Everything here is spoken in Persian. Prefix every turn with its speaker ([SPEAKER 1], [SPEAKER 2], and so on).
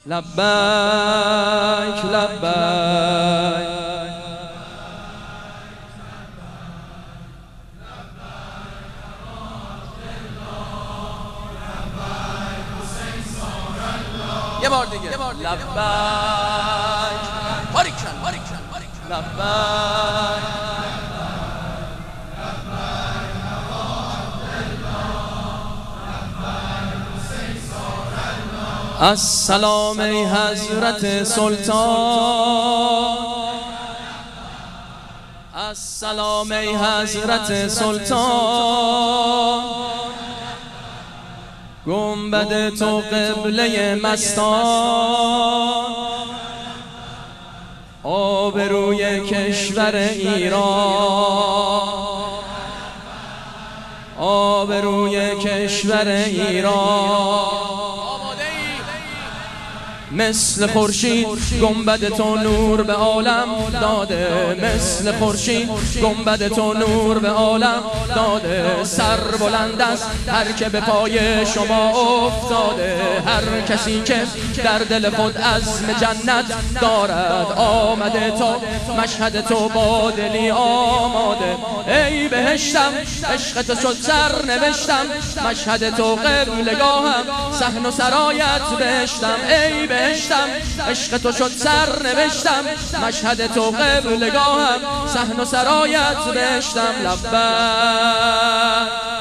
[SPEAKER 1] لبیک لبیک یه بار دیگه لبیک باریکن لبیک السلام ای حضرت سلطان، السلام ای حضرت سلطان، گنبد تو قبله مستان، آبروی کشور ایران، آبروی کشور ایران. مثل خورشید گنبد تو نور به عالم داده، مثل خورشید گنبد تو نور به عالم داده. سر بلند است هر که به پای شما افتاده، هر کسی که در دل خود عزم جنت دارد، آمده تا مشهد تو با دلی آماده. ای بهشتم عشق تو شد سر نوشتم، مشهد تو قبلگاهم صحن و سرایت بهشتم. ای بهشتم عشق تو شد سر نوشتم، مشهد تو قبلگاهم صحن و سرایت بهشتم. لبیک